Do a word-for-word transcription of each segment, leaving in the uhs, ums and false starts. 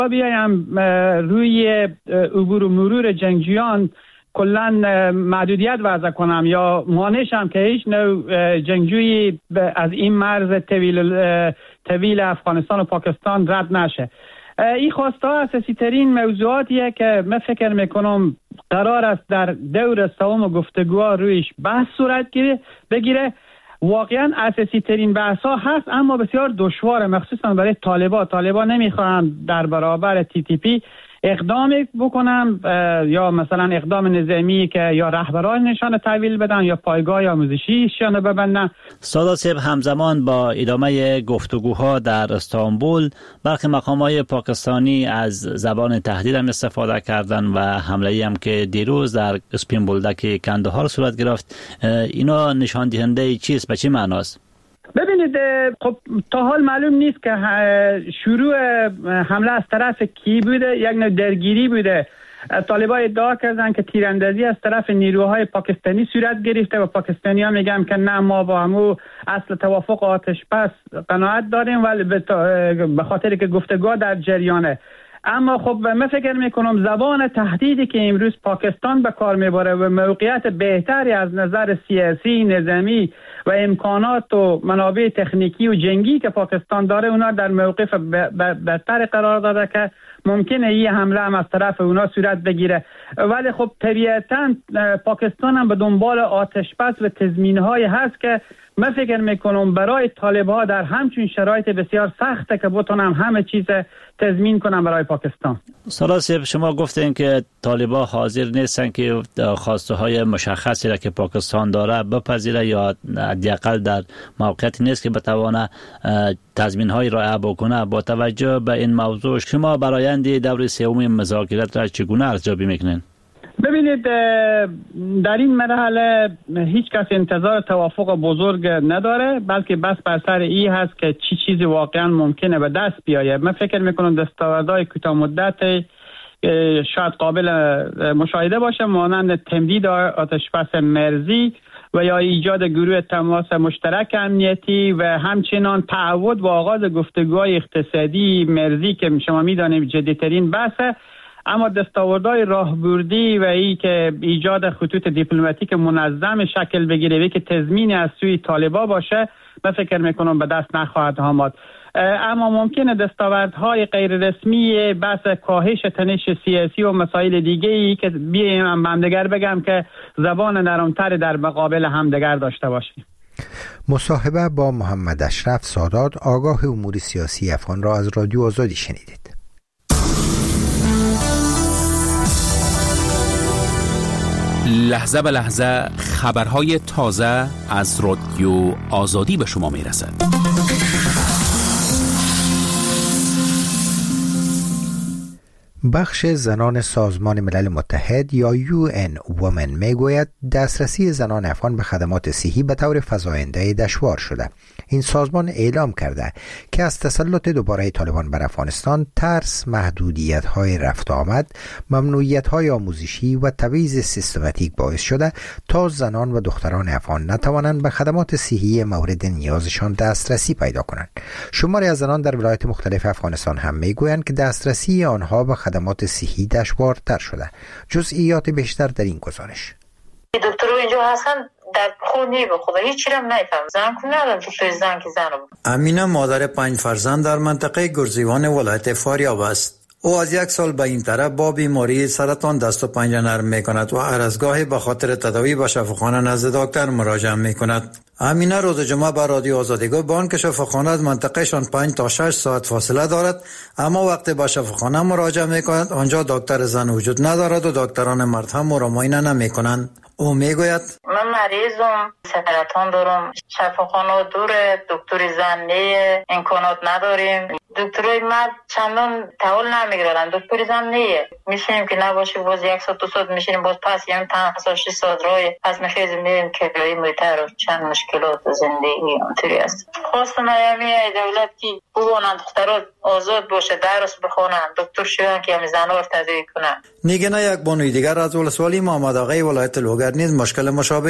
بیایم روی عبور و مرور جنگجویان کلا محدودیت وضع کنم یا مانعشم که هیچ نوع جنگجویی از این مرز طویل طویل افغانستان و پاکستان رد نشه. این خواسته ها اساسی ترین موضوعاتیه که من فکر میکنم قرار است در دور سوم گفتگوها رویش بحث صورت بگیره. واقعا اساسی ترین بحث ها هست اما بسیار دشواره، مخصوصا برای طالبان. طالبان نمیخوان در برابر تی تی پی اقدام بکنم یا مثلا اقدام نظامی که یا رهبران نشان تحویل بدن یا پایگاه آموزشی شان ببندن. سادات صاحب، همزمان با ادامه گفتگوها در استانبول برخی مقامات پاکستانی از زبان تهدید هم استفاده کردن و حمله هم که دیروز در اسپین بولدک کندهار صورت گرفت، اینا نشان دهنده چیست؟ به چه معناست؟ ببینید، خب تا حال معلوم نیست که شروع حمله از طرف کی بوده. یک نوع درگیری بوده. طالبان ادعا کردن که تیراندازی از طرف نیروهای پاکستانی صورت گرفته و پاکستانی ها میگن که نه، ما با همو اصل توافق آتش بس قناعت داریم ولی به خاطر که گفتگو در جریانه. اما خب من فکر میکنم زبان تهدیدی که امروز پاکستان به کار میبره و موقعیت بهتری از نظر سیاسی، نظامی و امکانات و منابع تکنیکی و جنگی که پاکستان داره، اونا در موقف بهتر قرار داده که ممکنه این حمله هم از طرف اونا صورت بگیره. ولی خب طبیعتاً پاکستان هم به دنبال آتش بس و تضمین‌های هست که من فکر میکنم برای طالب‌ها در همچین شرایط بسیار سخته که بتونم همه چیز تضمین کنم برای پاکستان. سادات صاحب، شما گفتین که طالب‌ها حاضر نیستن که خواسته های مشخصی را که پاکستان داره بپذیره یا حداقل در موقعیتی نیست که بتوانه تضمین‌های رعایت بکنه. با توجه به این موضوع شما برآیند دور سوم مذاکرات را چگونه ارزیابی میکنین؟ ببینید، در این مرحله هیچ کس انتظار توافق بزرگ نداره، بلکه بس بر سر این هست که چی چیزی واقعا ممکنه به دست بیایه. من فکر میکنم دستاوردهای کوتاه مدت شاید قابل مشاهده باشه، مانند تمدید آتش بس مرزی و یا ایجاد گروه تماس مشترک امنیتی و همچنان تعهد و آغاز گفتگوهای اقتصادی مرزی که شما میدانید جدیترین بحثه. اما دستاوردهای راهبردی و ای که ایجاد خطوط دیپلماتیک منظم شکل بگیره و که تضمین از سوی طالبان باشه، من فکر میکنم به دست نخواهد آمد. اما ممکنه دستاوردهای غیر رسمی بحث کاهش تنش سیاسی و مسائل دیگه ای که بیایم همدیگر بگم که زبان نرمتر در مقابل همدیگر داشته باشیم. مصاحبه با محمد اشرف سادات، آگاه امور سیاسی افغان را از رادیو آزادی شنیدید. لحظه به لحظه خبرهای تازه از رادیو آزادی به شما میرسد. بخش زنان سازمان ملل متحد یا یو ان وومن میگوید دسترسی زنان افغان به خدمات صحی به طور فزاینده دشوار شده. این سازمان اعلام کرده که از تسلط دوباره طالبان بر افغانستان ترس، محدودیت‌های رفت آمد، ممنوعیت‌های آموزشی و تبعیض سیستماتیک باعث شده تا زنان و دختران افغان نتوانند به خدمات صحی مورد نیازشان دسترسی پیدا کنند. شماری از زنان در ولایات مختلف افغانستان هم میگویند که دسترسی آنها به خدمات صحی دشوارتر شده. جزئیات بیشتر در این گزارش. دکتر اینجا هستن در خونی به خدا هیچ چیزی نمیفهم. زن کو ندارم دکتر زن که زن بود. امینه مادر پنج فرزند در منطقه گرزیوان ولایت فاریاب است. او از یک سال به این طرف با بیماری سرطان دست و پنجه نرم می کند و هر از گاهی به خاطر تداوی به شفاخانه نزد دکتر مراجعه می کند. امینه روز جمعه به رادیو آزادی گفت با آنکه شفاخانه از منطقهشان پنج تا شش ساعت فاصله دارد، اما وقتی به شفاخانه مراجعه می کند آنجا دکتر زن وجود ندارد و دکتران مرد هم او را معاینه نمی کنند. او میگوید من مریضم، سرطان دارم، شفاخانه دوره، دکتر زن نه، امکانات نداریم. دکترای مرد چندان تحول نمیگیرن، دکتر زن نه. میشینیم که نباشه باز یک ساعت دو ساعت میشینیم باز پس یعنی پنج شش ساعت راه پس میخیزیم میریم که روی میتر و چند مشکلات زندگی اونطوری است. خواستم ایامی دولت که بگوانند دخترات آزاد باشه، درس بخونن، دکتر شوند که همین زنها رو تداوی کنن. نیگه نه یک بانوی دیگر از ولسوالی محمد آقای ولایت لوگر نیز مشکل مشابه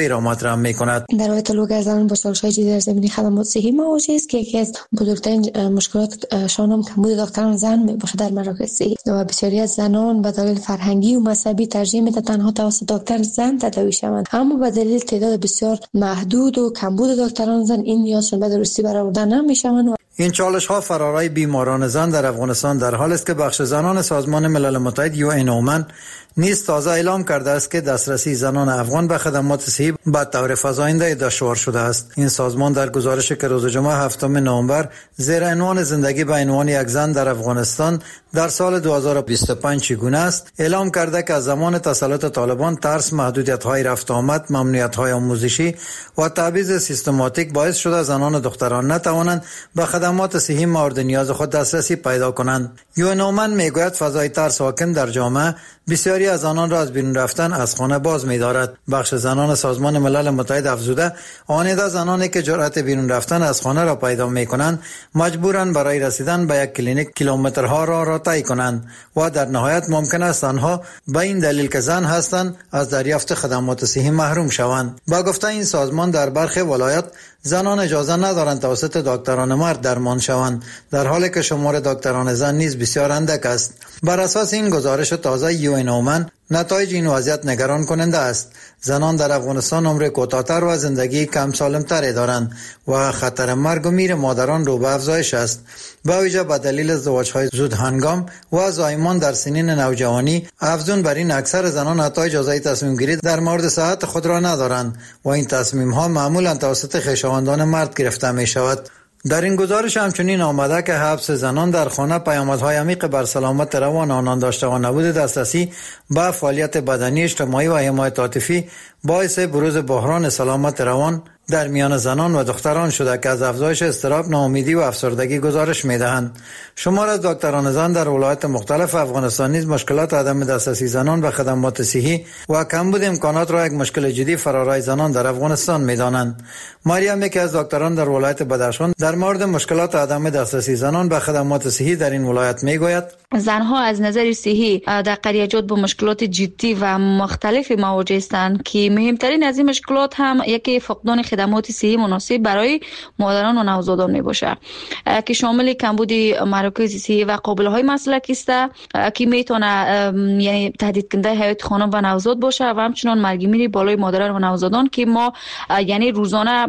ای را مطرح می‌کند. در حال طلوع زنان با چالش‌های جدی در زمینه خدمات صحی مواجه است که یکی از بزرگترین مشکلاتشان هم کمبود دکتران زن میباشد در مراکز صحی و بسیاری از زنان به دلیل فرهنگی و مذهبی ترجیح میدهند تنها توسط دکتر زن تداوی شوند، اما به دلیل تعداد بسیار محدود و کمبود دکتران زن این نیازشان به درستی برآورده نمیشوند. این چالش ها فرارای بیماران زن در افغانستان در حال است که بخش زنان سازمان ملل متحد یو این اومن نیز تازه اعلام کرده است که دسترسی زنان افغان به خدمات صحی به طور فزاینده دشوار شده است. این سازمان در گزارشی که روز جمعه هفتم نوامبر زیر عنوان زندگی به عنوان یک زن در افغانستان در سال دو هزار و بیست و پنج چگونه است اعلام کرده که از زمان تسلط طالبان ترس، محدودیت‌های رفت آمد، ممنوعیت‌های آموزشی و تبعیض سیستماتیک باعث شده زنان و دختران نتوانند به خدمات صحی مورد نیاز خود دسترسی پیدا کنند. یو این اومن میگوید فضای ترس حاکم در جامعه بسیاری از آنان را از بیرون رفتن از خانه باز می‌دارد. بخش زنان سازمان ملل متحد افزوده آنیده زنانی که جرأت بیرون رفتن از خانه را پیدا می‌کنند مجبورند برای رسیدن به یک کلینیک کیلومترها را را طی کنند و در نهایت ممکن است آنها به این دلیل که زن هستند از دریافت خدمات صحی محروم شوند. با گفته این سازمان در برخی ولایات زنان اجازه ندارند توسط دکتران مرد درمان شوند، در حالی که شمار دکتران زن نیز بسیار اندک است. بر اساس این گزارش تازه یو این اومن نتایج این وضعیت نگران کننده است. زنان در افغانستان عمر کوتاه‌تر و زندگی کم سالم‌تری دارند و خطر مرگ و میر مادران رو به افزایش است. با ویژه به دلیل ازدواج‌های زود هنگام و زایمان در سنین نوجوانی، افزون بر این اکثر زنان حتی اجازه تصمیم گیری در مورد صحت خود را ندارند و این تصمیم‌ها معمولاً توسط خویشاوندان مرد گرفته می‌شود. در این گزارش همچنین آمده که حبس زنان در خانه پیامدهای عمیق بر سلامت روان آنان داشته و نبود دسترسی به فعالیت بدنی، اجتماعی و حمایت عاطفی باعث بروز بحران سلامت روان در میان زنان و دختران شده که از افزایش اضطراب، ناامیدی و افسردگی گزارش می‌دهند. شمار از دکتران زن در ولایات مختلف افغانستان نیز مشکلات عدم دسترسی زنان به خدمات صحی و کمبود امکانات را یک مشکل جدی فرارای زنان در افغانستان می‌دانند. مریم که از دکتران در ولایت بدخشان در مورد مشکلات عدم دسترسی زنان به خدمات صحی در این ولایت می‌گوید: زنها از نظر صحی در قریجات با مشکلات جدی و مختلفی مواجه هستند که مهمترین از این مشکلات هم یکی فقدان خدمات صحی مناسب برای مادران و نوزادان می باشه که شامل کمبود مراکز صحی و قابل‌های مسلکی است که میتونه یعنی تهدید کننده حیات خانم و نوزاد باشه و همچنان مرگ میر بالای مادران و نوزادان که ما یعنی روزانه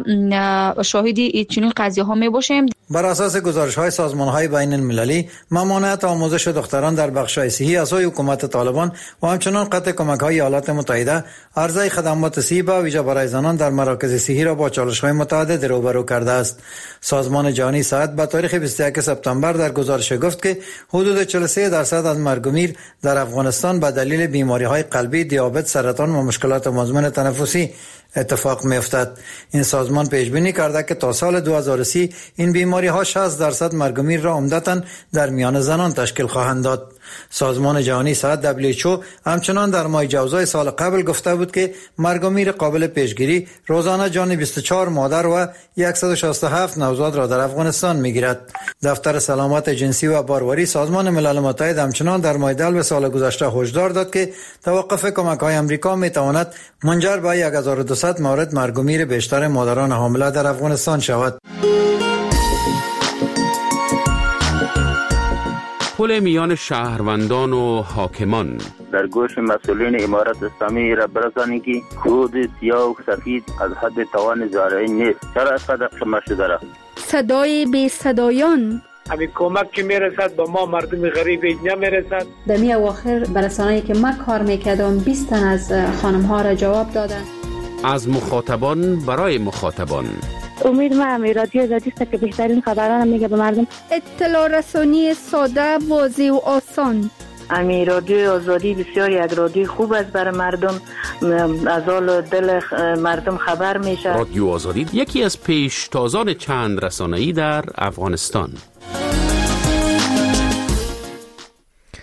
شاهدی چنین قضیه ها می باشیم. بر اساس گزارش‌های سازمان‌های بین المللی، ممانعت آموزش دختران در بخش‌های صحی از سوی حکومت طالبان و همچنین قطع کمک‌های ایالات متحده عرضه خدمات صحی به ویژه برای زنان در مراکز صحی را با چالش‌های متعدد روبرو کرده است. سازمان جهانی صحت به تاریخ بیست و یک سپتامبر در گزارش گفت که حدود چهل و سه درصد از مرگ و میر در افغانستان به دلیل بیماری‌های قلبی، دیابت، سرطان و مشکلات مزمن تنفسی اتفاق می‌افتد. این سازمان پیش بینی کرده که تا سال دو هزار و سی این بیماری ها شصت درصد مرگ و میر را عمدتاً در میان زنان تشکیل خواهند داد. سازمان جهانی صحت دبلیو اچ او همچنان در ماه جوزای سال قبل گفته بود که مرگ و میر قابل پیشگیری روزانه جان بیست و چهار مادر و صد و شصت و هفت نوزاد را در افغانستان میگیرد. دفتر سلامت جنسی و باروری سازمان ملل متحد همچنان در ماه دلو سال گذشته هشدار داد که توقف کمک‌های آمریکا میتواند منجر به هزار و دویست مورد مرگ و میر بیشتر مادران حامله در افغانستان شود. پل میان شهروندان و حاکمان در گوش مسئولین امارت اسلامی را برسانی که خود سیاه و سفید از حد توان زارعین نیست. چرا از قدر شما شده را صدای بی صدایان همین کمک که میرسد با ما مردم غریب اینجا میرسد. در می اواخر برسانه‌ای که من کار میکردم بیست تن از خانم ها را جواب دادن. از مخاطبان برای مخاطبان. امید ما هم رادیو آزادی است که بهترین خبران میگه به مردم. اطلاع رسانی ساده، واضح و آسان. امی رادیو آزادی بسیار یک رادیو خوب است برای مردم، از حال دل مردم خبر میشه. رادیو آزادی یکی از پیشتازان چند رسانه‌ای در افغانستان.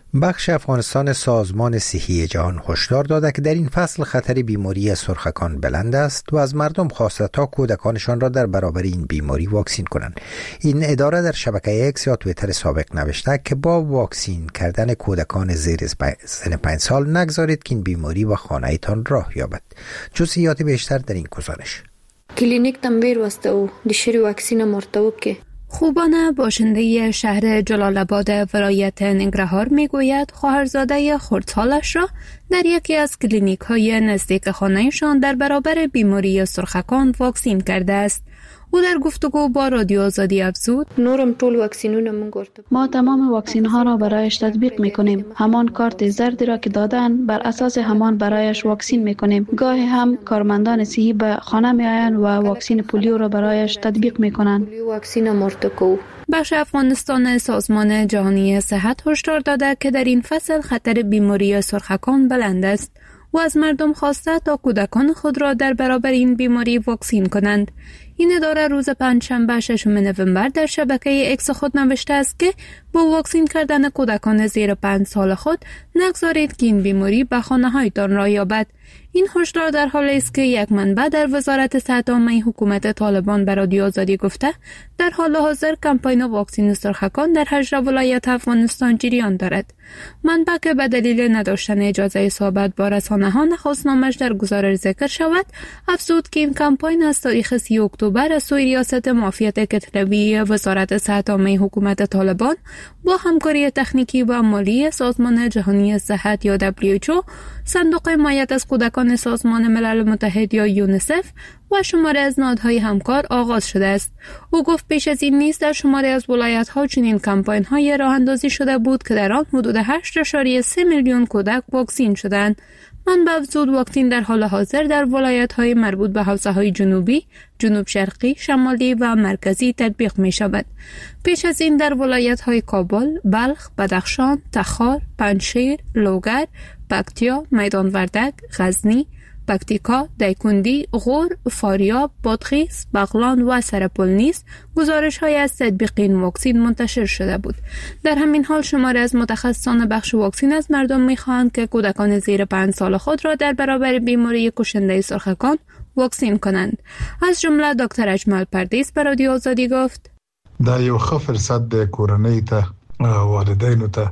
بخش افغانستان سازمان صحی جهان هشدار داده که در این فصل خطر بیماری سرخکان بلند است و از مردم خواسته تا کودکانشان را در برابر این بیماری واکسین کنند. این اداره در شبکه ایکس یا توییتر سابق نوشته که با واکسین کردن کودکان زیر سن پنج سال نگذارید که این بیماری و خانه‌تان راه یابد. جزئیات بیشتر در این گزارش. کلینیک تنبیر واسطه او دشری واکسین مرتبط که خوبانه باشنده شهر جلال آباد ولایت ننگرهار میگوید خواهرزاده خردسالش را در یکی از کلینیک های نزدیک خانه‌شان در برابر بیماری سرخکان واکسین کرده است. او در گفتگو با رادیو آزادی افزود: نورم طول واکسینونه من گرفت. ما تمام واکسین ها را برایش تطبیق میکنیم. همان کارت زردی را که دادن بر اساس همان برایش واکسین میکنیم. گاهی هم کارمندان صحی به خانه میآیند و واکسین پولیو را برایش تطبیق میکنند. واکسین مرتکو بخش افغانستان سازمان جهانی صحت هشدار داده که در این فصل خطر بیماری سرخکان بلند است و از مردم خواسته تا کودکان خود را در برابر این بیماری واکسین کنند. این اداره روز پنجشنبه ششم نوامبر در شبکه اکس خود نوشته است که با واکسین کردن کودکان زیر پنج سال خود نگذارید که این بیماری به خانه‌هایتان راه یابد. این هشدار در حالی است که یک منبع در وزارت صحت عامه حکومت طالبان به رادیو آزادی گفته در حال حاضر کمپاین واکسین سرخکان در هجده ولایت افغانستان جریان دارد. منبع که به دلیل نداشتن اجازه صحبت با رسانه‌ها نخواست نامش در گزارش ذکر شود، افزود که این کمپاین از تاریخ سی اکتبر از سوی ریاست معافیت کتلوی وزارت صحت عامه حکومت طالبان با همکاری تکنیکی و مالی سازمان جهانی صحت یا دبلیو اچ او، صندوق حمایت از کودکان سازمان ملل متحد یا یونیسف و شماره از نهادهای همکار آغاز شده است. او گفت پیش از این نیز در شماره از ولایت‌ها چنین کمپاین‌های راه اندازی شده بود که در آن حدود هشت اشاریه سه میلیون کودک واکسین شدند. منبع افزود واکسین در حال حاضر در ولایت‌های مربوط به حوزه‌های جنوبی، جنوب شرقی، شمالی و مرکزی تطبیق می‌شود. پیش از این در ولایت‌های کابل، بلخ، بدخشان، تخار، پنجشیر، لوگر، پکتیا، میدان وردک، غزنی، پکتیکا، دایکندی، غور، فاریاب، بادغیس، بغلان و سرپل نیز گزارش‌های از تطبیق این واکسین منتشر شده بود. در همین حال شماره از متخصصان بخش واکسین از مردم می‌خواهند که کودکان زیر پنج سال خود را در برابر بیماری کشنده سرخکان واکسین کنند. از جمله دکتر اجمل پردیس به رادیو آزادی گفت: دا یو ښه فرصت د کورنۍ ته والدین ته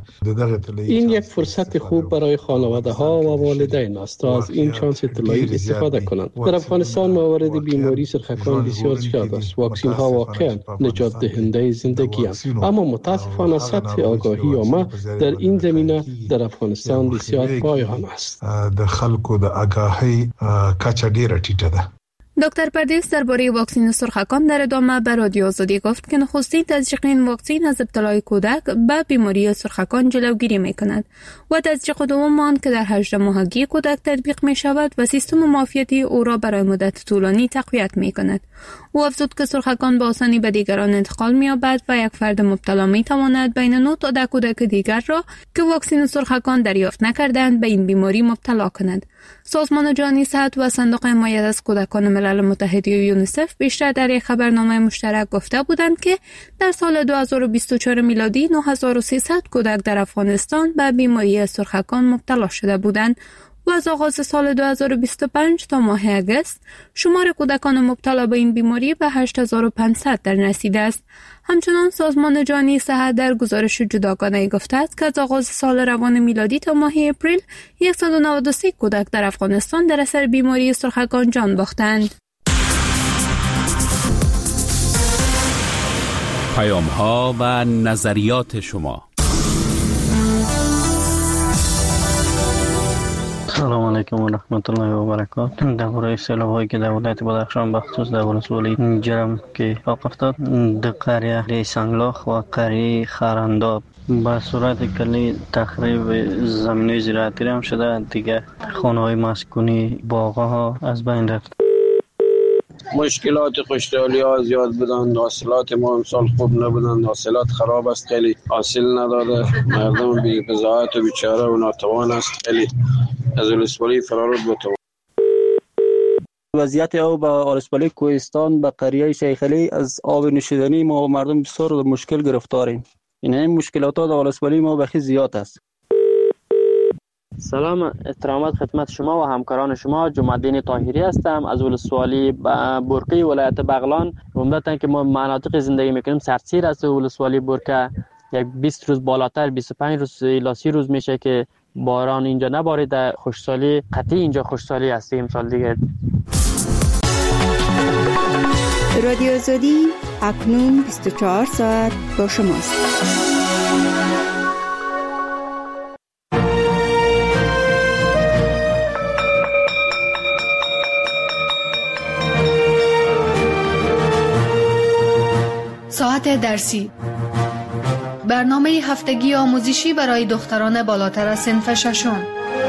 این یک فرصت خوب برای خانواده ها و والدین است تا از این چانس طلایی استفاده کنند. در افغانستان موارد بیماری سرخکان بسیار زیاد است. واکسین ها واقعا نجات دهنده زندگی است، اما متاسفانه سطح آگاهی عامه در این زمینه در افغانستان بسیار پایان است. د خلکو د آگاهی کچه ډیره ټیټه ده. دکتر پردیس درباره واکسین سرخکان در ادامه به رادیو آزادی گفت که نخستین تزریق این واکسین از ابتلای کودک به بیماری سرخکان جلوگیری می‌کند و تزریق دوم آن که در هجده ماهگی کودک تطبیق می‌شود و سیستم معافیتی او را برای مدت طولانی تقویت می‌کند. او افزود که سرخکان به آسانی به دیگران انتقال می‌یابد و یک فرد مبتلا می‌تواند بین نه تا ده کودک دیگر را که واکسین سرخکان دریافت نکردند به این بیماری مبتلا کند. سازمان جهانی صحت و صندوق حمایت از کودکان ملل متحد یا یونیسف بیشتر در یک خبرنامه مشترک گفته بودند که در سال دو هزار و بیست و چهار میلادی نه هزار و سیصد کودک در افغانستان به بیماری سرخکان مبتلا شده بودند و از آغاز سال دو هزار و بیست و پنج تا ماه اگست شمار کودکان مبتلا به این بیماری به هشت هزار و پانصد در رسیده است. همچنان سازمان جهانی صحت در گزارش جداگانه گفته است که از آغاز سال روان میلادی تا ماه اپریل صد و نود و سه کودک در افغانستان در اثر بیماری سرخکان جان باختند. پیام‌ها و نظریات شما. سلام علیکم و رحمت الله و برکاته. درباره سیلاب‌هایی که در ولایت بدخشان بخصوص در ولسوالی جرم که اتفاق افتاد در قریه سنگلاخ و قریه خرنداب به صورت کلی تخریب زمینه زراعتی هم شده. دیگه خانه‌های مسکونی، باغ‌ها از بین رفت. مشکلات خوشحالی ها زیاد بودن، حاصلات ما امسال خوب نبودن، حاصلات خراب است، خیلی حاصل نداده، مردم بی بضاعت و بیچاره و ناتوان است، خیلی از ولسوالی فرار بود. وضعیت آب با ولسوالی کوهستان به قریه شیخ علی از آب نوشیدنی ما و مردم بسیار مشکل گرفتاریم. این این مشکلات ها در ولسوالی ما بخی زیاد است. سلام، احترامات خدمت شما و همکاران شما. جمع‌الدین طاهری هستم از ولسوالی برقی ولایت بغلان. عمدتاً که ما مناطق زندگی میکنیم سردسیر است. ولسوالی برقه یک بیست روز بالاتر بیست و پنج روز الی سی روز میشه که باران اینجا نباریده. خوشسالی قطعی اینجا خوشسالی هستیم. امسال دیگه رادیو آزادی اکنون بیست و چهار ساعت با شماست. ساعت درسی، برنامه هفتگی آموزشی برای دختران بالاتر از صنف ششم.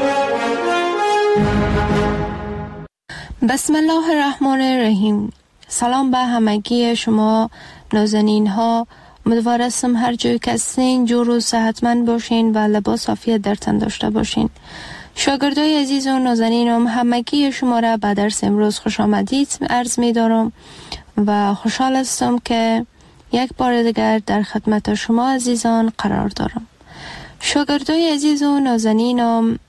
بسم الله الرحمن الرحیم. سلام به همگی شما نازنین ها. امیدوارم هر جای که هستین جور و صحتمند باشین و لباس عافیت در تن داشته باشین. شاگردای عزیز و نازنینم، همگی شما را به درس امروز خوش آمدید عرض می دارم و خوشحال هستم که یک بار دیگر در خدمت شما عزیزان قرار دارم. شاگردای عزیز و نازنینم،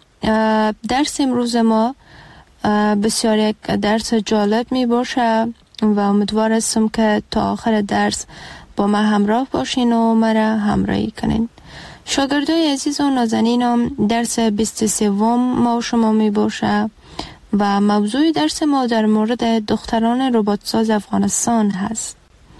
درس امروز ما بسیار یک درس جالب می باشه و امیدوار هستم که تا آخر درس با ما همراه باشین و مرا همراهی کنین. شاگردای عزیز و نازنینم، درس بیست و سه ما و شما می باشه و موضوع درس ما در مورد دختران رباتساز افغانستان هست.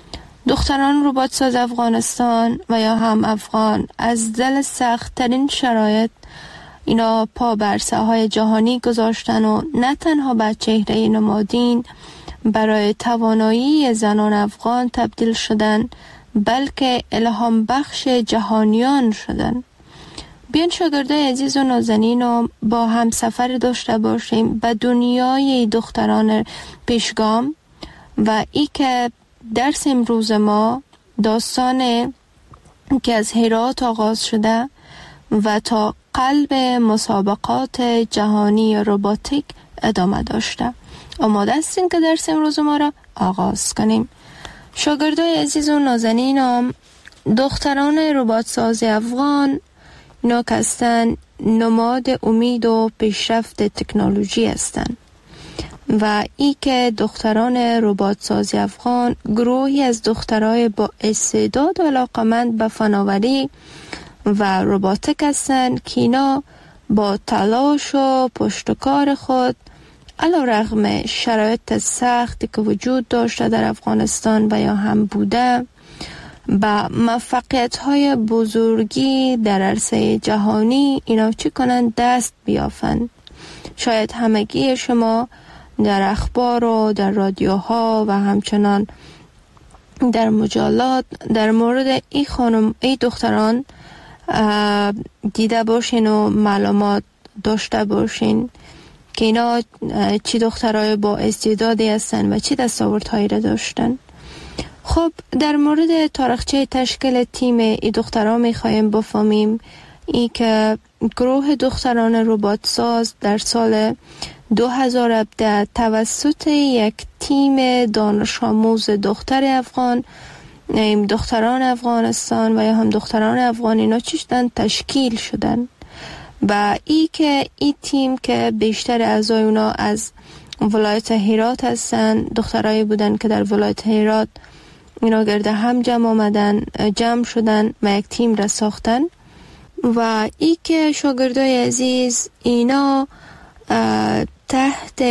دختران رباتساز افغانستان و یا هم افغان از دل سخت ترین شرایط اینا پا بر ساحهای جهانی گذاشتن و نه تنها به چهره نمادین برای توانایی زنان افغان تبدیل شدن، بلکه الهام بخش جهانیان شدن. بیان شاگردای عزیز و نازنینم با هم سفر داشته باشیم به دنیای دختران پیشگام و ای که درس امروز ما داستان که از هرات آغاز شده و تا قلب مسابقات جهانی رباتیک ادامه داشته. آماده هستین که درس امروز ما را آغاز کنیم. شاگردای عزیز و نازنینم، دختران رباتساز افغان اینا که هستن نماد امید و پیشرفت تکنولوژی هستند و ای که دختران رباتساز افغان گروهی از دخترای با استعداد و علاقمند به فناوری و رباتیک هستند که اینا با تلاش و پشتکار خود علیرغم شرایط سختی که وجود داشته در افغانستان و یا هم بوده با موفقیت‌های بزرگی در عرصه جهانی اینا چی کنند؟ دست بیافند. شاید همگی شما در اخبار و در رادیوها و همچنان در مجلات در مورد ای خانم ای دختران دیده باشین و معلومات داشته باشین که اینا چی دخترای با استعدادی هستن و چی دستاوردهایی را داشتن. خب در مورد تاریخچه تشکیل تیم ای دختران میخوایم بفهمیم ای که گروه دختران رباتساز در سال دو هزار و هفده توسط یک تیم دانش آموز دختر افغان، دختران افغانستان و یا هم دختران افغان اینا چی شدن؟ تشکیل شدن و ای که ای تیم که بیشتر اعضای اونا از ولایت هرات هستن، دخترایی بودن که در ولایت هرات اینا گرده هم جمع آمدن، جمع شدن و یک تیم را ساختن و ای که شاگردای عزیز اینا تحت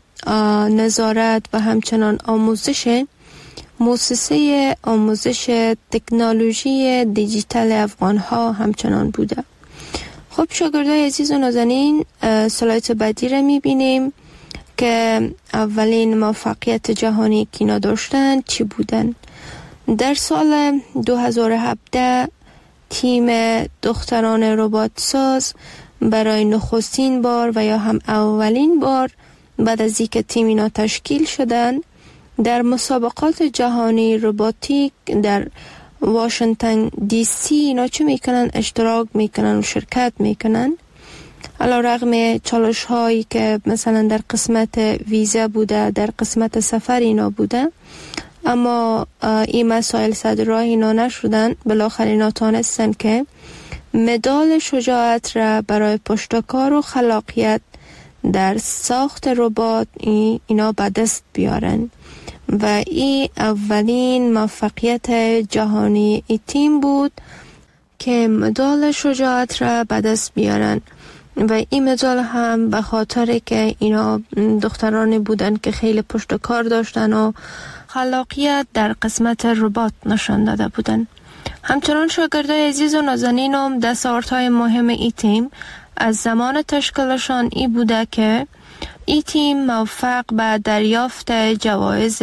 نظارت و همچنان آموزش مؤسسه آموزش تکنولوژی دیجیتال افغان ها همچنان بوده. خب شاگردای عزیز و نازنین، سلایت بعدی را میبینیم که اولین موفقیت جهانی که اینا داشتن چی بودن. در سال دو هزار و هفده تیم دختران رباتساز برای نخستین بار و یا هم اولین بار بعد از اینکه تیم اینا تشکیل شدن در مسابقات جهانی رباتیک در واشنگتن دی سی اینا چه میکنن؟ اشتراک میکنن و شرکت میکنن. علیرغم چالش هایی که مثلا در قسمت ویزا بوده، در قسمت سفر اینا بوده، اما این مسائل صد راه اینا نشدن. بالاخره اینا تانستن که مدال شجاعت را برای پشتکار و خلاقیت در ساخت ربات اینا به دست بیارن و این اولین موفقیت جهانی ای تیم بود که مدال شجاعت را به دست بیارن و این مدال هم به خاطر که اینا دخترانی بودن که خیلی پشتکار داشتن و خلاقیت در قسمت ربات نشان داده بودن. همچنان شاگردای عزیز و نازنینم دستاوردهای مهم ای تیم از زمان تشکیلشان ای بوده که ای تیم موفق به دریافت جوایز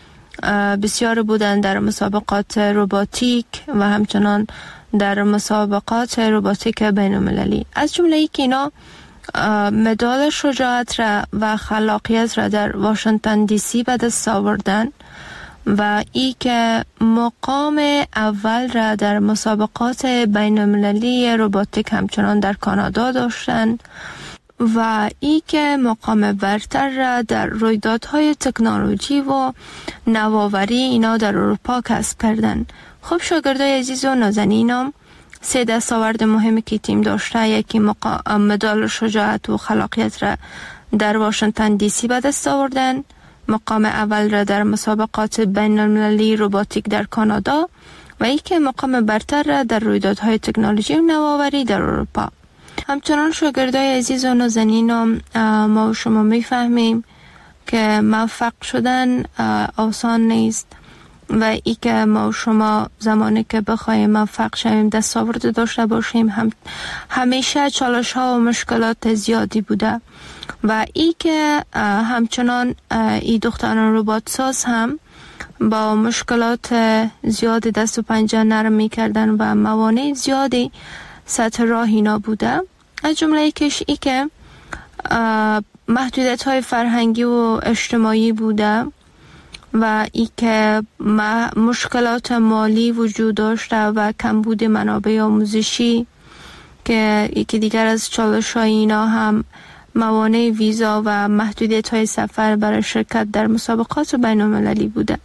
بسیار بودن در مسابقات رباتیک و همچنان در مسابقات رباتیک بین المللی، از جمله ای که اینا مدال شجاعت را و خلاقیت را در واشنگتن دی سی به دست آوردن و ای که مقام اول را در مسابقات بین المللی رباتیک همچنان در کانادا داشتند و ای که مقام برتر را در رویدادهای تکنولوژی و نوآوری اینا در اروپا کسب کردند. خب شاگردای عزیز و نازنینم، سه دستاورد مهمی که تیم داشته، یکی مقام مدال شجاعت و خلاقیت را در واشنگتن دی سی به دست آوردن، مقام اول را در مسابقات بین المللی رباتیک در کانادا و ای که مقام برتر را در رویدادهای تکنولوژی و نوآوری در اروپا. همچنان شاگردای عزیز و نازنینم، ما و شما میفهمیم که موفق شدن آسان نیست و ای که ما و شما زمانی که بخوایم موفق شویم دستاورد داشته باشیم هم همیشه چالش ها و مشکلات زیادی بوده و ای که همچنان ای دختران ربات ساز هم با مشکلات زیادی دست و پنجه نرم می کردن و موانع زیادی سطح راه اینا بوده، از جمله ایکش ای که محدودیت های فرهنگی و اجتماعی بوده و ای که مشکلات مالی وجود داشته و کمبود منابع آموزشی که یکی دیگر از چالش های اینا هم موانع ویزا و محدودیت های سفر برای شرکت در مسابقات بین المللی بوده.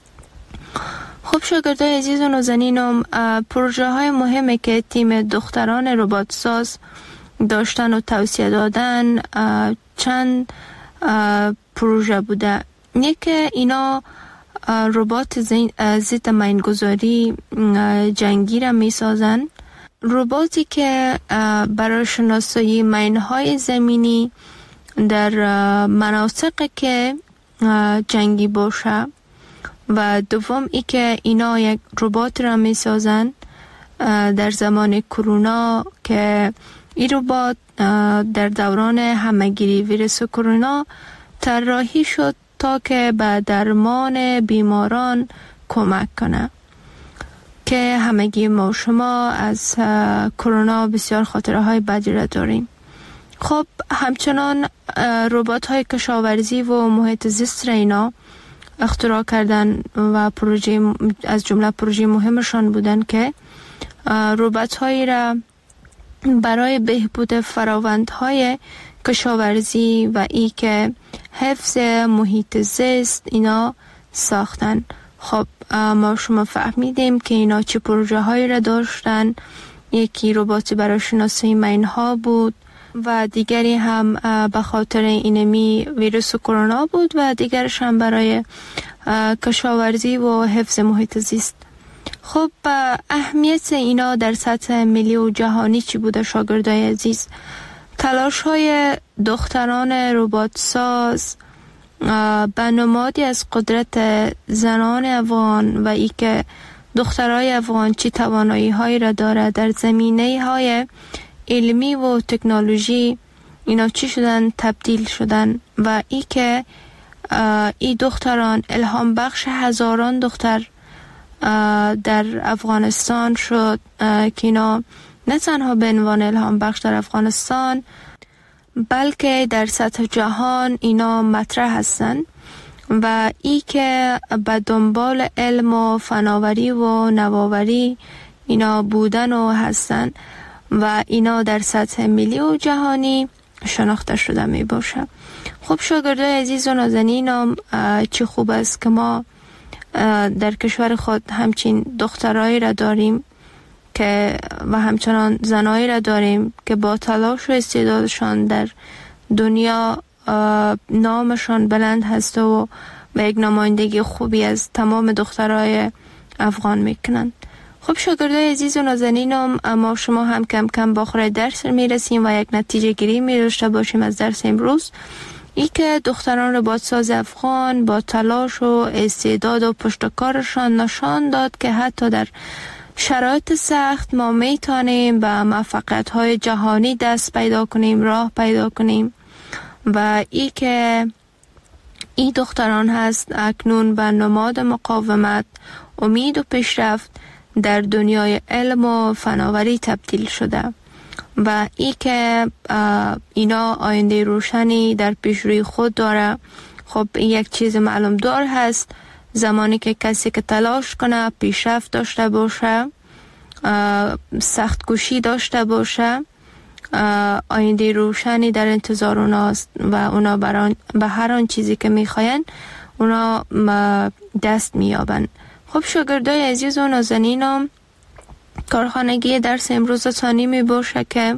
خب شاگردای عزیز و نازنینم، پروژه های مهمه که تیم دختران ربات ساز داشتن و توصیه دادن چند پروژه بوده. یکی اینا ربات ضد مینگذاری جنگی را می سازن، رباتی که برای شناسایی مینهای زمینی در مناطق که جنگی باشه و دوم ای که اینا یک ربات را می سازن در زمان کرونا که این ربات در دوران همهگیری ویروس کرونا طراحی شد تا که به درمان بیماران کمک کنه که همگی ما و شما از کرونا بسیار خاطره های بدی را داریم. خب همچنان ربات های کشاورزی و محیط زیست را اینا اختراع کردن و پروژه از جمله پروژه مهمشان بودن که ربات هایی را برای بهبود فراوندهای کشاورزی و ای که حفظ محیط زیست اینا ساختن. خب ما شما فهمیدیم که اینا چه پروژه هایی را داشتن. یکی رباتی برای شناسایی مینها بود و دیگری هم به خاطر اینمی ویروس کرونا بود و دیگرش هم برای کشاورزی و حفظ محیط زیست. خب اهمیت اینا در سطح ملی و جهانی چی بوده شاگردای عزیز؟ تلاش های دختران ربات ساز به نمادی از قدرت زنان افغان و ای که دخترای افغان چی توانایی هایی را داره در زمینه های علمی و تکنولوژی اینا چی شدن تبدیل شدن و ای که ای دختران الهام بخش هزاران دختر در افغانستان شد که اینا نه تنها به عنوان الهام بخش در افغانستان بلکه در سطح جهان اینا مطرح هستن و ای که به دنبال علم و فناوری و نوآوری اینا بودن و هستن و اینا در سطح ملی و جهانی شناخته شده می باشه. خب شاگردای عزیز و نازنینم، چه خوب است که ما در کشور خود همچین دخترایی را داریم که و همچنان زنایی را داریم که با تلاش و استعدادشان در دنیا نامشان بلند هست و به یک نمایندگی خوبی از تمام دخترای افغان میکنند. خب شاگردای عزیز و نازنینم، اما شما هم کم کم با آخر درس میرسیم و یک نتیجه گیری می داشته باشیم از درس امروز. ای که دختران رباطساز افغان با تلاش و استعداد و پشتکارشان نشان داد که حتی در شرایط سخت ما میتونیم به موفقیت‌های جهانی دست پیدا کنیم، راه پیدا کنیم و ای که ای دختران هست اکنون به نماد مقاومت، امید و پیشرفت در دنیای علم و فناوری تبدیل شده و ای که اینا آینده روشنی در پیش روی خود داره. خب یک چیز معلوم دار هست، زمانی که کسی که تلاش کنه، پیشرفت داشته باشه، سخت کوشی داشته باشه، آینده روشنی در انتظار اوناست و اونا بران به هر آن چیزی که میخواین اونا دست میابن. خب شاگردای عزیز و نازنینم، کارخانگی درس امروز تانی می باشه که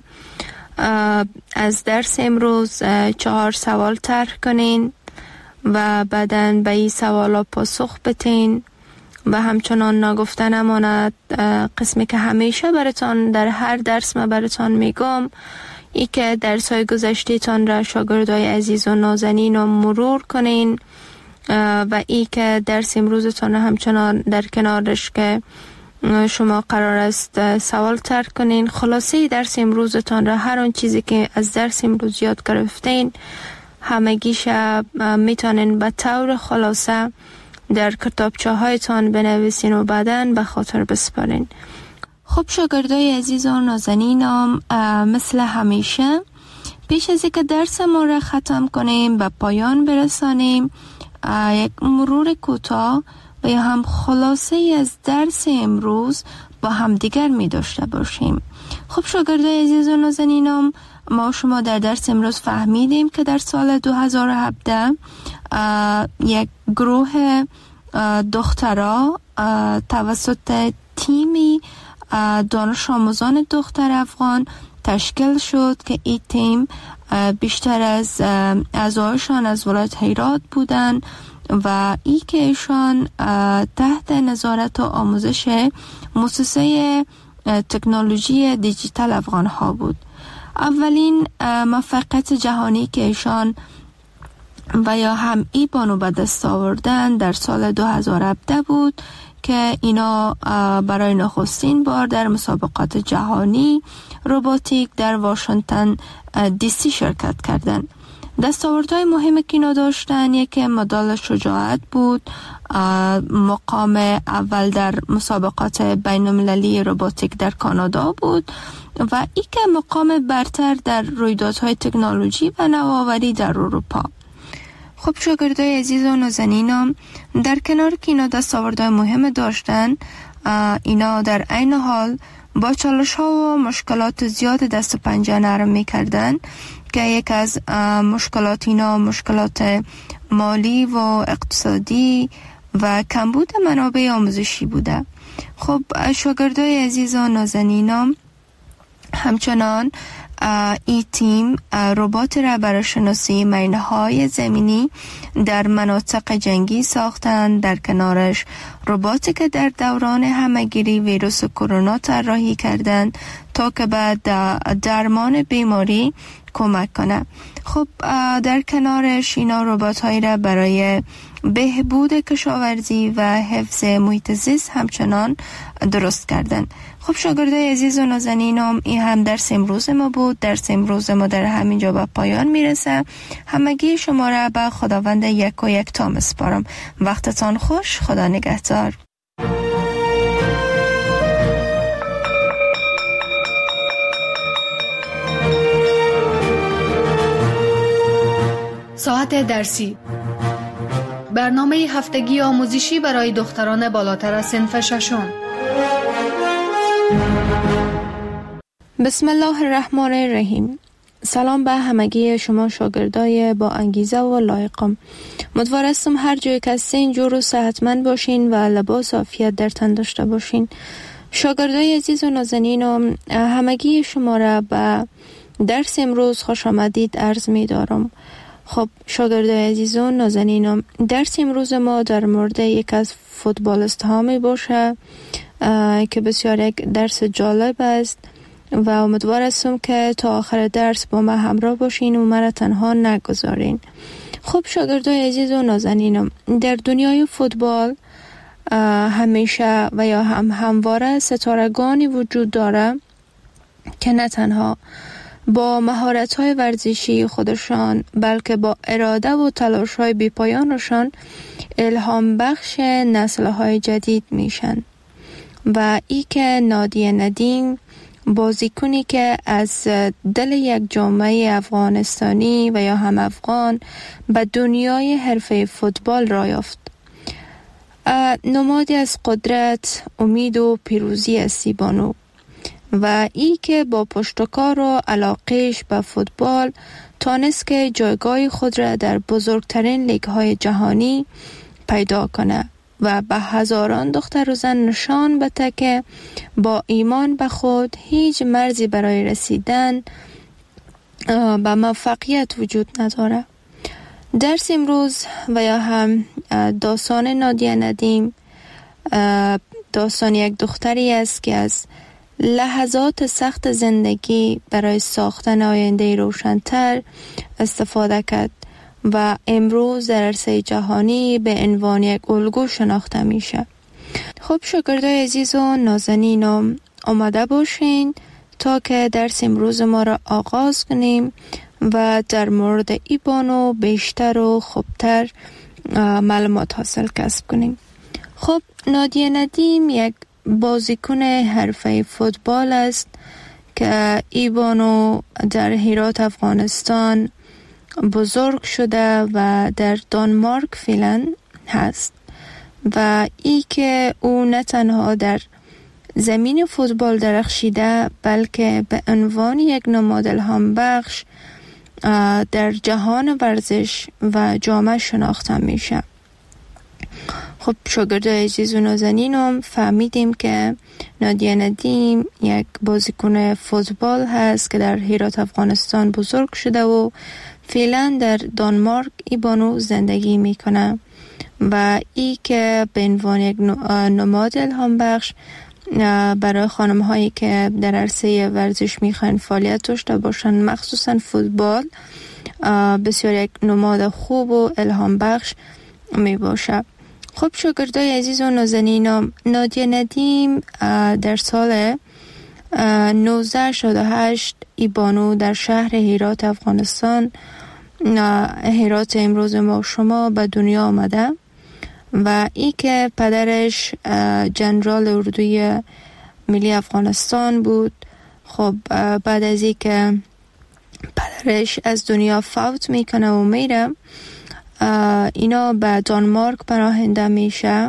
از درس امروز چهار سوال طرح کنین و بعداً به این سوالا پاسخ بتین و همچنان نگفته نماند قسمی که همیشه براتان در هر درس ما براتان میگم، ای که درس های گذشته تان را شاگردای عزیز و نازنین رو مرور کنین و ای که درس امروزتان را همچنان در کنارش که شما قرار است سوال طرح کنین. خلاصه درس امروزتان را، هر آن چیزی که از درس امروز یاد گرفتین همگیش میتونین به طور خلاصه در کتابچه هایتان بنویسین و بعداً به خاطر بسپارین. خب شاگردای عزیز و نازنینم، مثل همیشه پیش از اینکه درس ما را ختم کنیم به پایان برسانیم، یک مرور کوتاه و یا هم خلاصه ای از درس امروز با هم دیگر می داشته باشیم. خب شاگردای عزیز و نازنینم، ما شما در درس امروز فهمیدیم که در سال دو هزار و هفده یک گروه دخترها توسط تیمی دانش آموزان دختر افغان تشکیل شد که این تیم بیشتر از اعضایشان از ولایت هرات بودند و ای که ایشان تحت نظارت و آموزش مؤسسه تکنولوژی دیجیتال افغان ها بود. اولین موفقیت جهانی که ایشان و یا هم ای بانو به دست آوردن در سال دو هزار و هفده بود که اینا برای نخستین بار در مسابقات جهانی روباتیک در واشنگتن دی سی شرکت کردند. دستاوردهای مهمی که اینا داشتن، یکی مدال شجاعت بود، مقام اول در مسابقات بین المللی روباتیک در کانادا بود و ای که مقام برتر در رویدادهای تکنولوژی و نوآوری در اروپا. خب شاگردای عزیز و نازنینم، در کنار که اینا دستاوردهای مهم داشتن، اینا در عین حال با چالش ها و مشکلات زیاد دست و پنجه نرم می کردن که یک از مشکلات اینا مشکلات مالی و اقتصادی و کمبود منابع آموزشی بوده. خب شاگردای عزیز و نازنینم، همچنان ای تیم ربات را برای شناسی مینهای زمینی در مناطق جنگی ساختند. در کنارش رباتی که در دوران همهگیری ویروس کرونا طراحی کردند تا که به درمان بیماری کمک کنه. خب در کنارش اینا ربات هایی را برای بهبود کشاورزی و حفظ محیط زیست همچنان درست کردن. خب شاگردای عزیز و نازنینم، این هم درس امروز ما بود. درس امروز ما در همینجا به پایان میرسه. همگی شما را به خداوند یک و یک تا میسپارم. وقتتان خوش. خدا نگهدار. ساعت درسی، برنامه هفتگی آموزشی برای دختران بالاتر از صنف ششم. بسم الله الرحمن الرحیم. سلام به همگی شما شاگردای با انگیزه و لایقم. امیدوار هستم هر جای که هستین جور و صحتمند باشین و لباس عافیت در تن داشته باشین. شاگردای عزیز و نازنین، همگی شما را به درس امروز خوش آمدید عرض می دارم. خب شاگردای عزیز و نازنین، درس امروز ما در مورد یک از فوتبالیست ها می باشه که بسیار یک درس جالب است و امیدوار هستم که تا آخر درس با ما همراه باشین و مرا تنها نگذارین. خب شاگردای عزیز و نازنین، در دنیای فوتبال همیشه و یا هم همواره ستارگانی وجود داره که نه تنها با مهارت‌های ورزشی خودشان بلکه با اراده و تلاش‌های بی‌پایانشان الهام بخش نسل‌های جدید میشن. و ای که نادیه ندیم بازیکنی که از دل یک جامعه افغانستانی و یا هم افغان به دنیای حرفه فوتبال را یافت. نمادی از قدرت، امید و پیروزی است بانو و ای که با پشتکار و علاقهش به فوتبال تانست که جایگاه خود را در بزرگترین لیگ‌های جهانی پیدا کنه و به هزاران دختر و زن نشان بده که با ایمان به خود هیچ مرزی برای رسیدن به موفقیت وجود نداره. درس امروز و یا هم داستان نادیه ندیم داستان یک دختری است که از لحظات سخت زندگی برای ساختن آینده روشن‌تر استفاده کرد و امروز در عرصه جهانی به عنوان یک الگو شناخته میشه. خب شاگردای عزیز و نازنین، آماده باشین تا که درس امروز ما را آغاز کنیم و در مورد ای بانو بیشتر و خوبتر معلومات حاصل کسب کنیم. خب نادیه ندیم یک بازیکن حرفه فوتبال است که ای بانو در هرات افغانستان بزرگ شده و در دانمارک فعلا هست و ای که او نه تنها در زمین فوتبال درخشیده بلکه به عنوان یک نماد الهام بخش در جهان ورزش و جامعه شناخته میشه. خب شاگردای عزیز و نازنینم فهمیدیم که نادیه ندیم یک بازیکن فوتبال هست که در هرات افغانستان بزرگ شده و فعلا در دانمارک ای بانو زندگی میکنه و ای که به عنوان یک نماد الهام بخش برای خانم هایی که در عرصه ورزش میخوان فعالیت داشته باشن مخصوصا فوتبال بسیار یک نماد خوب و الهام بخش می باشه. خب شاگردای عزیز و نازنینم، نادیه ندیم در سال نوزده شصت و هشت ای بانو در شهر هرات افغانستان، هرات امروز ما شما، به دنیا آمده و ای که پدرش جنرال اردوی ملی افغانستان بود. خب بعد از ای که پدرش از دنیا فوت میکنه و میره، اینا به دانمارک پناهنده میشه،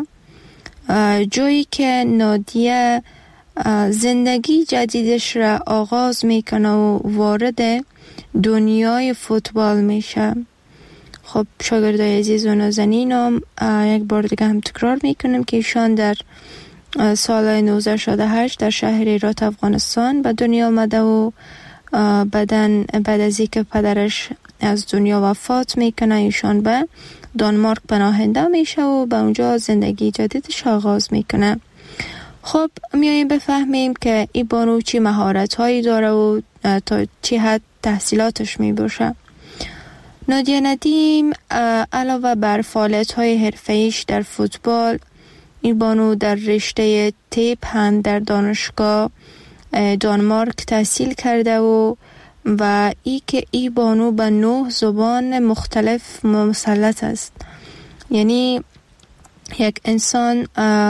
جایی که نادیه زندگی جدیدش را آغاز میکنه و وارد دنیای فوتبال میشه. خب شاگردای عزیز و نازنینم، یک بار دیگه هم تکرار میکنم که ایشان در سال نوزده شصت و هشت در شهر هرات افغانستان به دنیا آمده و بعدن بعد از اینکه پدرش از دنیا وفات میکنه ایشان به دانمارک پناهنده میشه و به اونجا زندگی جدیدش آغاز میکنه. خب میاییم بفهمیم که ای بانو چی مهارت هایی داره و تا چی حد تحصیلاتش میباشه. نادیه ندیم علاوه بر فعالیت های حرفه‌ایش در فوتبال، ای بانو در رشته تیپ هم در دانشگاه دانمارک تحصیل کرده و و ای که ای بانو به نه زبان مختلف مسلط است. یعنی یک انسان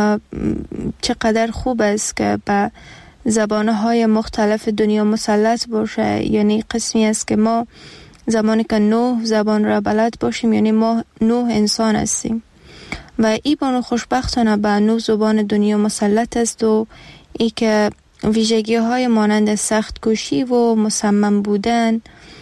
چقدر خوب است که به زبانهای مختلف دنیا مسلط باشه. یعنی قسمی است که ما زمانی که نه زبان را بلد باشیم یعنی ما نه انسان هستیم و ای بانو خوشبختانه به نه زبان دنیا مسلط است و ای که ویژگی های مانند سخت کوشی و مصمم بودن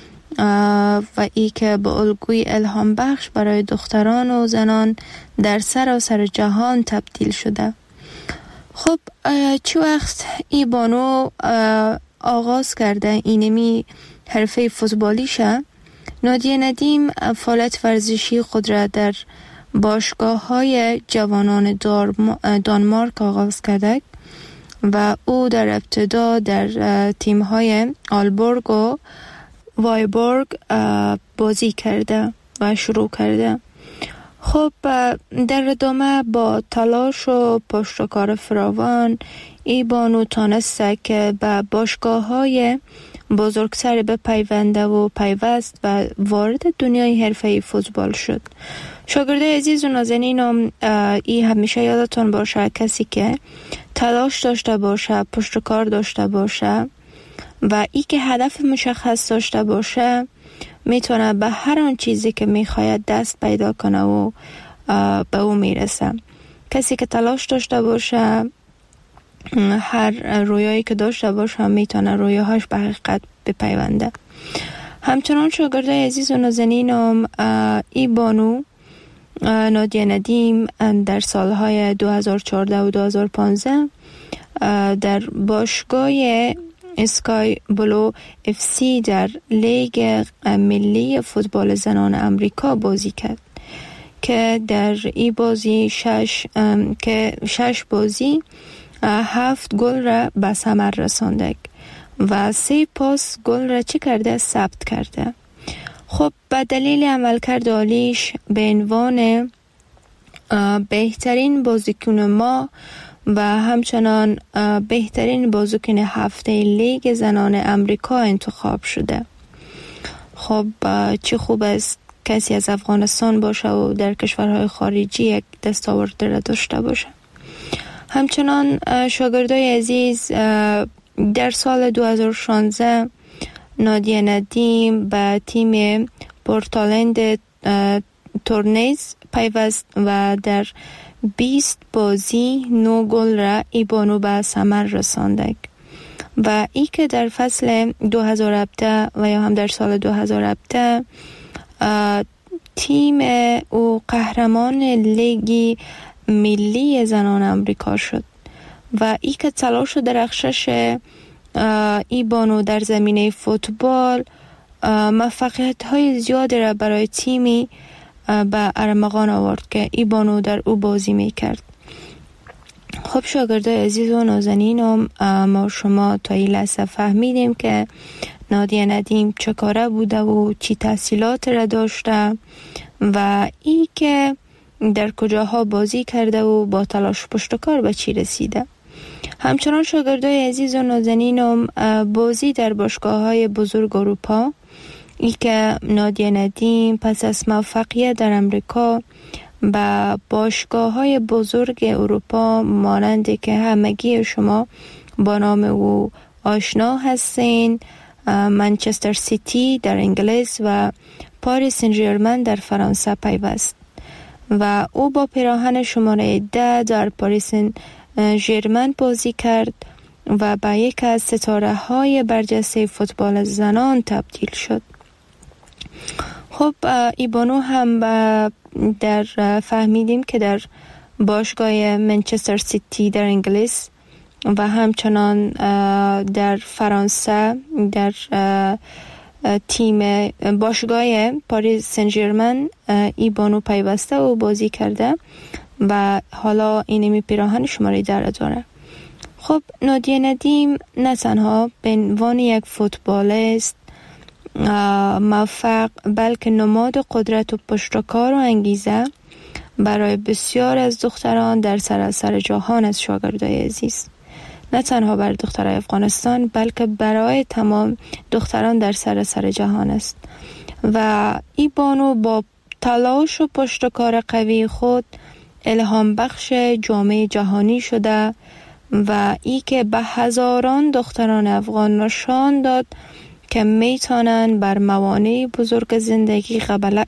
و ای که به الگوی الهام بخش برای دختران و زنان در سراسر جهان تبدیل شده. خب چه وقت ای بانو آغاز کرده اینمی حرفه فوتبالیشه، نادیه ندیم فعالیت ورزشی خود را در باشگاه های جوانان دانمارک آغاز کرده و او در ابتدا در تیم های آلبورگ و وایبورگ بازی کرده و شروع کرده. خب در ادامه با تلاش و پشتکار فراوان ای بانو تانسته که به باشگاه های بزرگتر بپیونده و پیوست و وارد دنیای حرفه فوتبال شد. شاگرده عزیز و نازنینم، ای همیشه یادتون باشه کسی که تلاش داشته باشه، پشتکار داشته باشه و ای که هدف مشخص داشته باشه میتونه به هر آن چیزی که میخواید دست پیدا کنه و به او میرسه. کسی که تلاش داشته باشه، هر رویایی که داشته باشه میتونه رویاهاش به حقیقت بپیونده. همچنان شاگرده عزیز و نازنینم، ای بانو نادیه ندیم در سالهای دو هزار و چهارده و دو هزار و پانزده در باشگاه اسکای بلو اف سی در لیگ ملی فوتبال زنان امریکا بازی کرد که در ای بازی شش که شش بازی هفت گل را به ثمر رسانده و سه پاس گل را چی کرده؟ ثبت کرده. خب به دلیل عملکرد عالیش به عنوان بهترین بازیکن ما و همچنان بهترین بازیکن هفته لیگ زنان امریکا انتخاب شده. خب چه خوب است کسی از افغانستان باشه و در کشورهای خارجی یک دستاورد را داشته باشه. همچنان شاگردای عزیز، در سال دو هزار و شانزده نادیه ندیم به تیم پورتلند تورنیز پیوست و در بیست بازی نو گل را ای بانو به ثمر رسانده و ای که در فصل دو هزار و هفده و یا هم در سال دو هزار و هفده تیم او قهرمان لیگ ملی زنان امریکا شد و ای که تلاش و درخشش ای بانو در زمینه فوتبال موفقیت های زیادی را برای تیمی به ارمغان آورد که ای بانو در او بازی می کرد. خب شاگرده عزیز و نازنینم، ما شما تا این لحظه فهمیدیم که نادیه ندیم چه کاره بوده و چی تحصیلات را داشته و ای که در کجاها بازی کرده و با تلاش پشتکار به چی رسیده. همچنان شاگردای عزیز و نازنینم، بازی در باشگاه های بزرگ اروپا، ای که نادیه ندیم پس از موفقیت در امریکا با باشگاه های بزرگ اروپا مانند که همگی شما با نام او آشنا هستین، منچستر سیتی در انگلیس و پاریس سن ژرمن در فرانسه پیوست و او با پیراهن شماره ده در پاریس سن ژرمن بازی کرد و به یک از ستاره های برجسته فوتبال زنان تبدیل شد. خب ای بانو هم در فهمیدیم که در باشگاه منچستر سیتی در انگلیس و همچنان در فرانسه در تیم باشگاه پاریس سن ژرمن ای بانو پیوسته و بازی کرده و حالا اینمی پیراهن شماره در داره. خب نادیه ندیم نه تنها به عنوان یک فوتبالیست موفق بلکه نماد قدرت و پشتکار و انگیزه برای بسیار از دختران در سراسر جهان از شاگردای عزیز، نه تنها برای دخترای افغانستان بلکه برای تمام دختران در سراسر جهان است و ای بانو با تلاش و پشتکار قوی خود الهام بخش جامعه جهانی شده و ای که به هزاران دختران افغان نشان داد که میتونن بر موانع بزرگ زندگی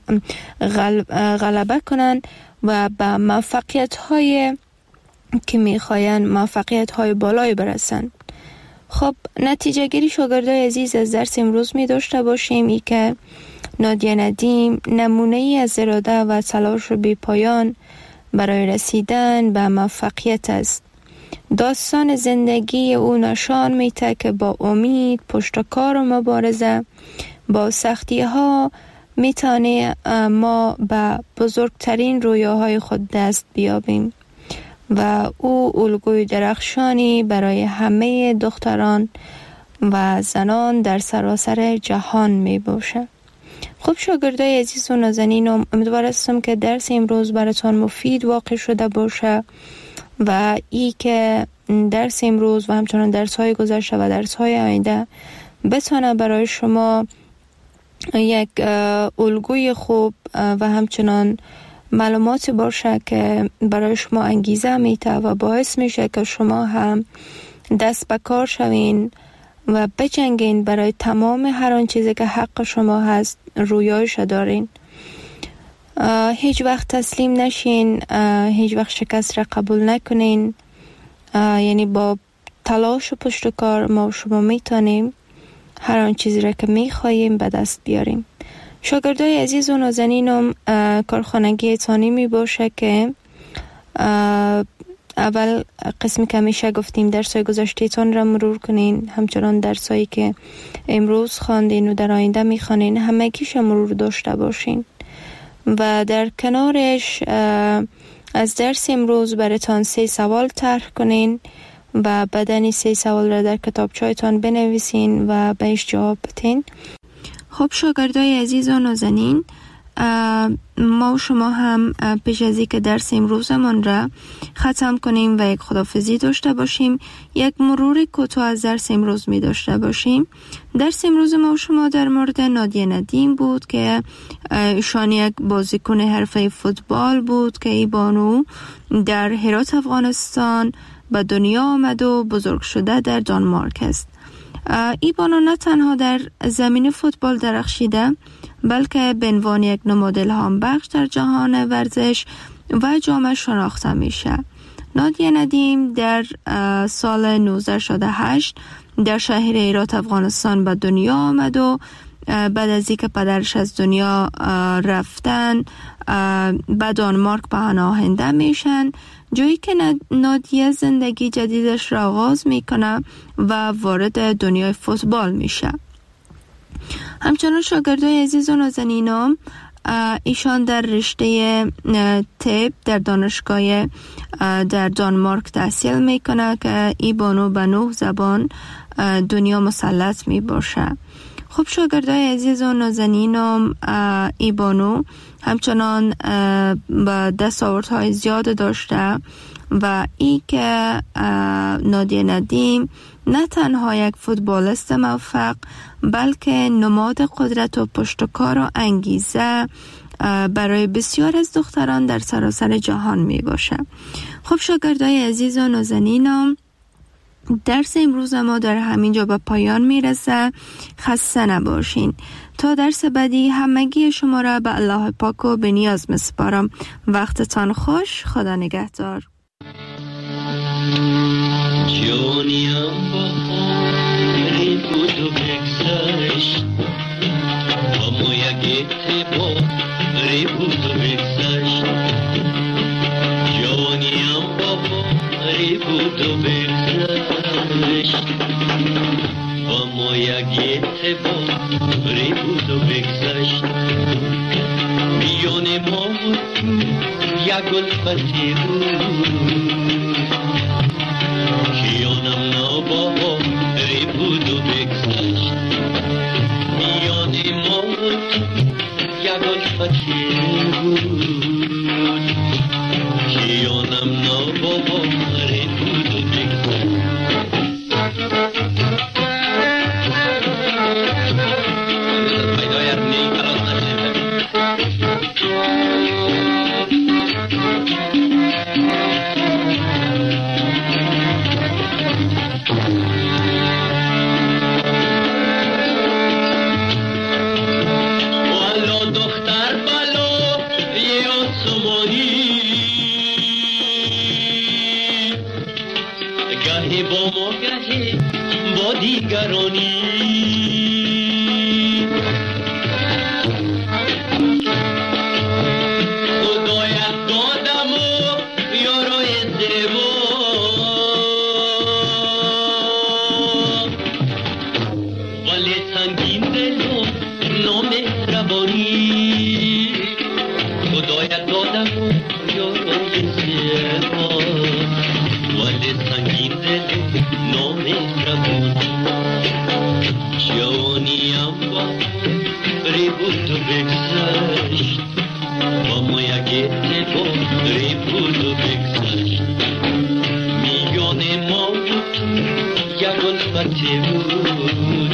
غلبه کنن و به موفقیت های که میخواین موفقیت های بالای برسن. خب نتیجه گیری شاگردای عزیز از درس امروز می داشته باشیم ای که نادیه ندیم نمونه ای از اراده و تلاش بی پایان برای رسیدن به موفقیت است داستان زندگی او نشان میده که با امید، پشتکار و مبارزه با سختی ها میتونه ما به بزرگترین رویاهای خود دست بیابیم و او الگوی درخشانی برای همه دختران و زنان در سراسر جهان می باشه. خب شاگردای عزیز و نازنینم، امیدوار هستم که درس امروز براتون مفید واقع شده باشه و ای که درس امروز و همچنان درس های گذشته و درس های آینده بتونه برای شما یک الگوی خوب و همچنان معلوماتی باشه که برای شما انگیزه میده و باعث میشه که شما هم دست به کار شوین و بجنگین برای تمام هر آن چیزی که حق شما هست رویایش دارین. هیچ وقت تسلیم نشین، هیچ وقت شکست را قبول نکنین. یعنی با تلاش و پشت کار ما و شما میتونیم هر آن چیزی را که میخواییم به دست بیاریم. شاگردای عزیز و نازنینم، کارخانگی تانی می باشه که اول قسمی که همیشه گفتیم درسای گذشته تان را مرور کنین، همچنان درسایی که امروز خواندین و در آینده میخوانین همگیش مرور داشته باشین و در کنارش از درس امروز براتون سه سوال طرح کنین و بدن سه سوال را در کتابچه‌تان بنویسین و بهش جواب بدین. خب شاگردای عزیز و نازنین، ما و شما هم پیش از اینکه درس امروزمان را ختم کنیم و یک خداحافظی داشته باشیم، یک مرور کوتاه از درس امروز می داشته باشیم. درس امروز ما و شما در مورد نادیه ندیم بود که ایشان یک بازیکن حرفه فوتبال بود که ای بانو در هرات افغانستان به دنیا آمد و بزرگ شده در دانمارک است. ای بانو نه تنها در زمین فوتبال درخشیده بلکه به عنوان یک نماد الهام بخش در جهان ورزش و جامعه شناخته میشه. نادیه ندیم در سال نوزده شصت و هشت در شهر هرات افغانستان به دنیا آمد و بعد از اینکه پدرش از دنیا رفتن به دانمارک پناهنده میشن، جایی که نادیه زندگی جدیدش را آغاز میکنه و وارد دنیای فوتبال میشه. همچنان شاگردای عزیز و نازنینم، ایشان در رشته طب در دانشگاه در دانمارک تحصیل میکنه که ای بانو به نه زبان دنیا مسلط می باشه. خب شاگردای عزیز و نازنینم، ای بانو همچنان به دستاوردهای زیاد داشته و ای که نادیه ندیم نه تنها یک فوتبالیست موفق بلکه نماد قدرت و پشتکار و انگیزه برای بسیار از دختران در سراسر جهان می باشه. خب شاگردای عزیز و نازنینم، درس امروز ما در همین جا به پایان می رسه. خسته نباشین. تا درس بعدی همگی شما را به الله پاک و به نیاز می سپارم. وقتتان خوش. خدا نگهدار. جانیم بخاری بود و بگذشت، اما یک اعتباری بود و بگذشت. جانیم بخاری بود و بگذشت، اما یک اعتباری بود و بگذشت. میان ما یک الفتی بود، یانم ناباری بود و بگذشت. میان ما یک الفتی بود، یانم ناباری بود و بگذشت. پیدای ارنی کلاس نشده والا دختر بلا سنگین دل و نامهربانی خدایت دادم و یارای زیبا ولی سنگین دل و نامهربانی جوانیم با ریبود و بگذشت با ما یک اتفاق ریبود و بگذشت میان ما و تو یک الفتی بود